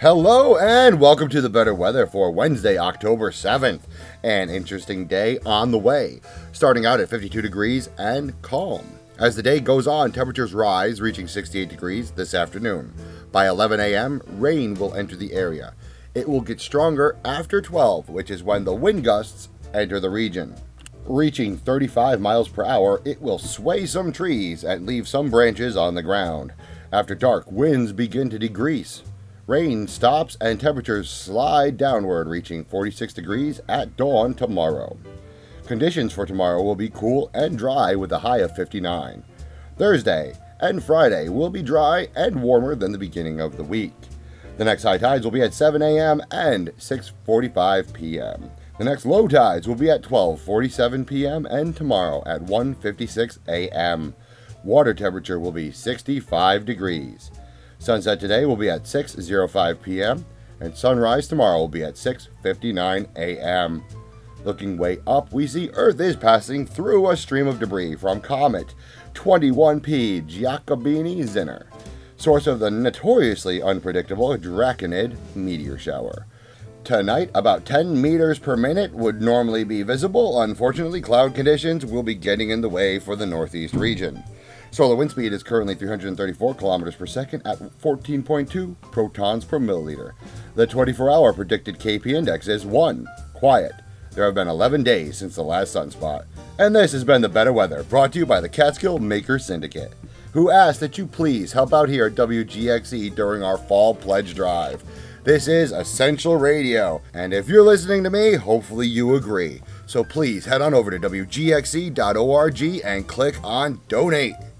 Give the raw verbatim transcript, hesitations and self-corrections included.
Hello and welcome to the better weather for Wednesday, October seventh. An interesting day on the way, starting out at fifty-two degrees and calm. As the day goes on, temperatures rise, reaching sixty-eight degrees this afternoon. By eleven a.m., rain will enter the area. It will get stronger after twelve, which is when the wind gusts enter the region. Reaching thirty-five miles per hour, it will sway some trees and leave some branches on the ground. After dark, winds begin to decrease. Rain stops and temperatures slide downward, reaching forty-six degrees at dawn tomorrow. Conditions for tomorrow will be cool and dry with a high of fifty-nine. Thursday and Friday will be dry and warmer than the beginning of the week. The next high tides will be at seven a.m. and six forty-five p.m. The next low tides will be at twelve forty-seven p.m. and tomorrow at one fifty-six a.m. Water temperature will be sixty-five degrees. Sunset today will be at six oh five p.m. and sunrise tomorrow will be at six fifty-nine a.m. Looking way up, we see Earth is passing through a stream of debris from comet twenty-one P Giacobini-Zinner, source of the notoriously unpredictable Draconid meteor shower. Tonight, about ten meters per minute would normally be visible. Unfortunately, cloud conditions will be getting in the way for the northeast region. Solar wind speed is currently three hundred thirty-four kilometers per second at fourteen point two protons per milliliter. The twenty-four hour predicted K P index is one. Quiet. There have been eleven days since the last sunspot. And this has been the Better Weather, brought to you by the Catskill Maker Syndicate, who asked that you please help out here at W G X E during our fall pledge drive. This is Essential Radio, and if you're listening to me, hopefully you agree. So please head on over to W G X E dot org and click on Donate.